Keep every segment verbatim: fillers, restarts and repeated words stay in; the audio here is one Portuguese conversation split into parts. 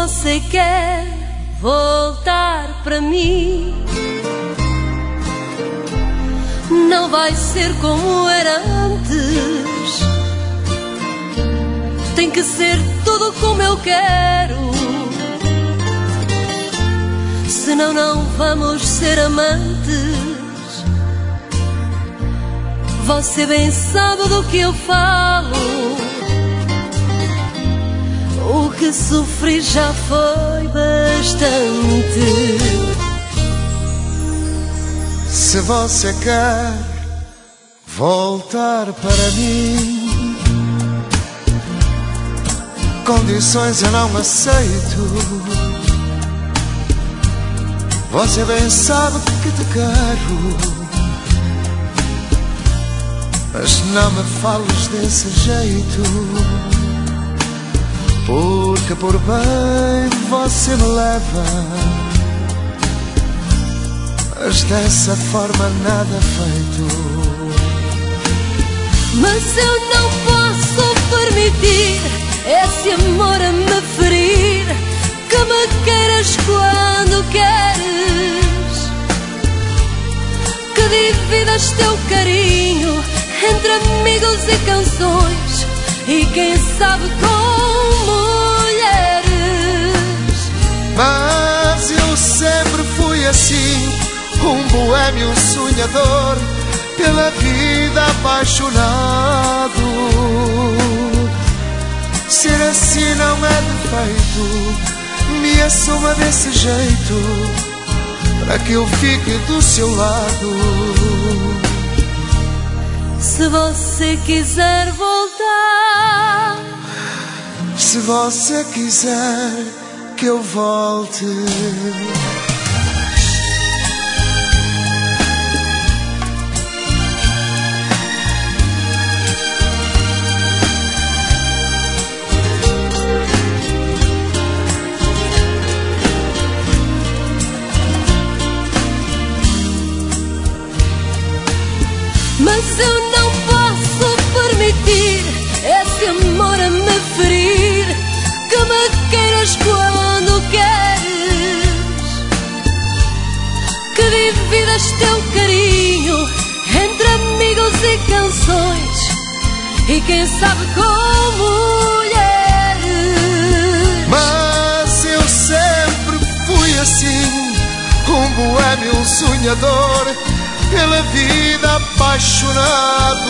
você quer voltar pra mim, não vai ser como era antes. Tem que ser tudo como eu quero, senão não vamos ser amantes. Você bem sabe do que eu falo, o que sofri já foi bastante. Se você quer voltar para mim, condições eu não aceito. Você bem sabe que te quero, mas não me fales desse jeito, porque por bem você me leva, mas dessa forma nada feito. Mas eu não posso permitir esse amor a me ferir, que me queiras quando queres, que dividas teu carinho entre amigos e canções, e quem sabe com mulheres. Mas eu sempre fui assim, um boêmio sonhador, pela vida apaixonado. Ser assim não é defeito, me assuma desse jeito, para que eu fique do seu lado. Se você quiser voltar, se você quiser que eu volte, mas eu não posso permitir esse amor a me ferir, que me queiras quando queres, que dividas teu carinho entre amigos e canções, e quem sabe com mulheres. Mas eu sempre fui assim, um boêmio sonhador, pela vida apaixonado.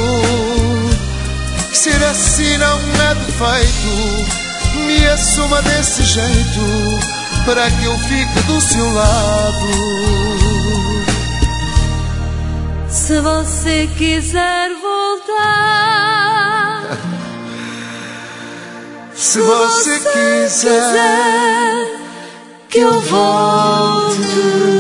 Ser assim não é defeito, me assuma desse jeito, para que eu fique do seu lado. Se você quiser voltar, se você quiser que eu volte.